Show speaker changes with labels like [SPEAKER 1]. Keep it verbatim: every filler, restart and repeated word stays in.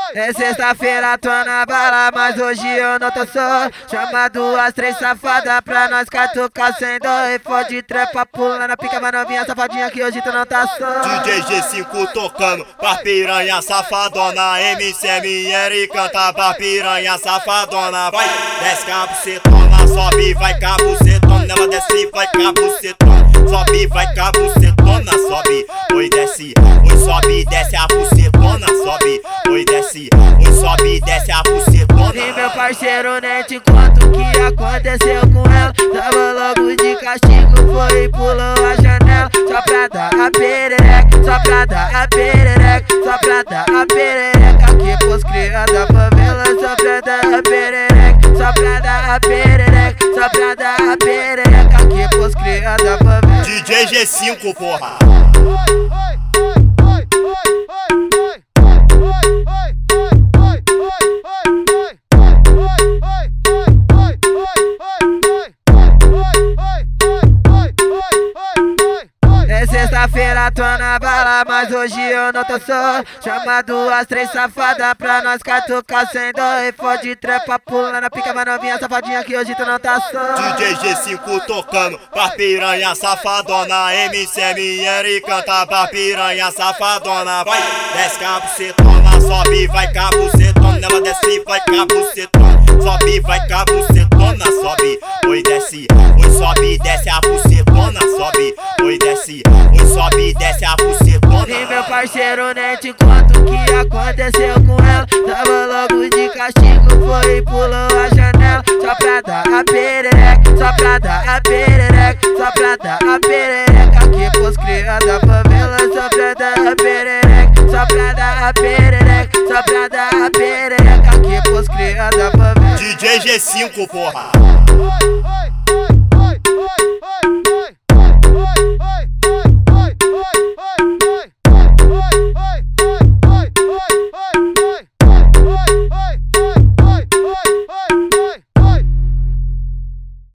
[SPEAKER 1] É sexta-feira, tô na bala, mas hoje eu não tô só. Chama duas, três safadas pra nós catucar sem dó. E fode trepa, pula na pica, mas novinha safadinha que hoje tu não tá só.
[SPEAKER 2] D J G cinco tocando pra piranha safadona. M C M R canta pra piranha safadona. Vai, desce com a bucetona, sobe, vai com a bucetona. Ela desce, vai com a bucetona. Sobe, vai com a bucetona, sobe. Oi, desce, oi, sobe, desce a bucetona, sobe. Oi, desce, oi, sobe, desce a bucetona.
[SPEAKER 1] E meu parceiro nem te conta o que aconteceu com ela. Tava logo de castigo, foi e pulou a janela. Só pra dar a perereca, só pra dar a perereca, só pra dar a perereca. Aqui pros criados da favela, só pra dar a perereca, só pra dar a perereca, só pra dar a perereca. Aqui pros criados da favela.
[SPEAKER 2] D J G cinco, porra.
[SPEAKER 1] É sexta-feira, tô na bala, mas hoje eu não tô só. Chama duas, três safadas pra nós catucar sem dó. E fode trepa, pula na pica, mas novinha safadinha que hoje tu não tá só.
[SPEAKER 2] D J G cinco tocando pra piranha safadona. M C M R canta pra piranha safadona. Vai, desce com a bucetona, sobe, vai com a bucetona. Ela desce, vai com a bucetona. Sobe, vai com a bucetona, sobe. Oi, desce, oi, sobe, desce a bucetona, sobe. Oi, desce, oi, sobe, desce a bucetona.
[SPEAKER 1] E meu parceiro nem te conta o que aconteceu com ela. Tava logo de castigo, foi e pulou a janela. Só pra dar a perereca, só pra dar a perereca, só pra dar a perereca. Aqui pros criados da favela, só pra dar a perereca, só pra dar a perereca, só pra dar a perereca. Aqui pros criados da favela.
[SPEAKER 2] D J G cinco, porra.